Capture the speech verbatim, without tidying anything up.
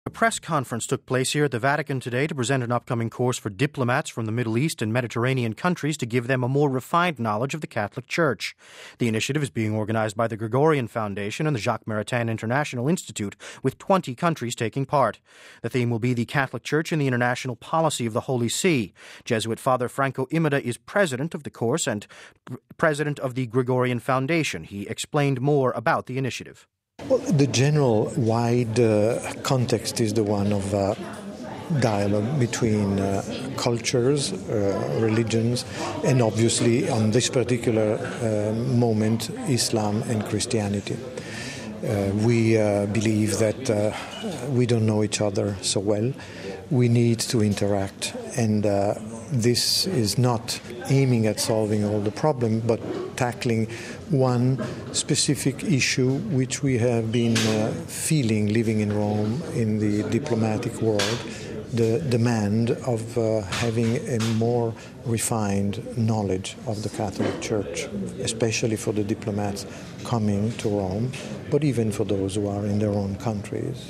A press conference took place here at the Vatican today to present an upcoming course for diplomats from the Middle East and Mediterranean countries to give them a more refined knowledge of the Catholic Church. The initiative is being organized by the Gregorian Foundation and the Jacques Maritain International Institute, with twenty countries taking part. The theme will be the Catholic Church and the International Policy of the Holy See. Jesuit Father Franco Imada is president of the course and president of the Gregorian Foundation. He explained more about the initiative. Well, the general wide uh, context is the one of uh, dialogue between uh, cultures, uh, religions, and obviously on this particular uh, moment, Islam and Christianity. Uh, we uh, believe that uh, we don't know each other so well. We need to interact, and uh, this is not aiming at solving all the problems, but tackling one specific issue which we have been uh, feeling living in Rome, in the diplomatic world, the demand of uh, having a more refined knowledge of the Catholic Church, especially for the diplomats coming to Rome, but even for those who are in their own countries.